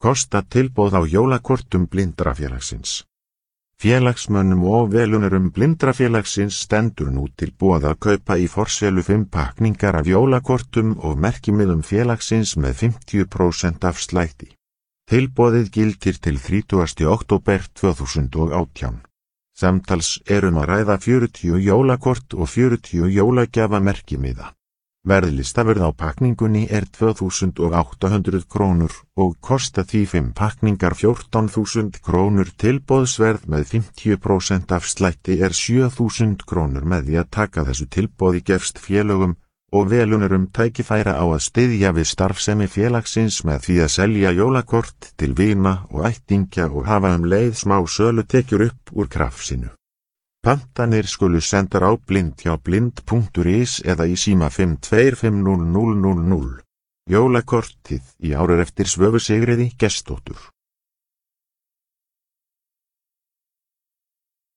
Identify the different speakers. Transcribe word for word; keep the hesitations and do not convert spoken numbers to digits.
Speaker 1: Kosta tilboð á jólakortum Blindrafélagsins. Félagsmönnum og velunurum Blindrafélagsins stendur nú til boða að kaupa í forsölu fimm pakningar af jólakortum og merkimiðum félagsins með fimmtíu prósent afslætti. Tilboðið gildir til þrítugasta október tvö þúsund og átján. Samtals er um að ræða fjörutíu jólakort og fjörutíu jólagjafa merkimiða. Verðlistaverð á pakningunni er tvö þúsund og átta hundruð krónur og kosta því fimm pakningar fjórtán þúsund krónur. Tilboðsverð með fimmtíu prósent afslætti er sjö þúsund krónur. Með því að taka þessu tilboði gefst félögum og velunurum tækifæra á að styðja við starfsemi félagsins með því að selja jólakort til vina og ættingja og hafa um leið smá sölu tekjur upp úr krafsinu. Pantanir skulu sendar á blind hjá blind punktur is eða í síma fimm tvö fimm núll núll núll núll. Jólakortið í ár er eftir Svövu Sigríði Gestsdóttur.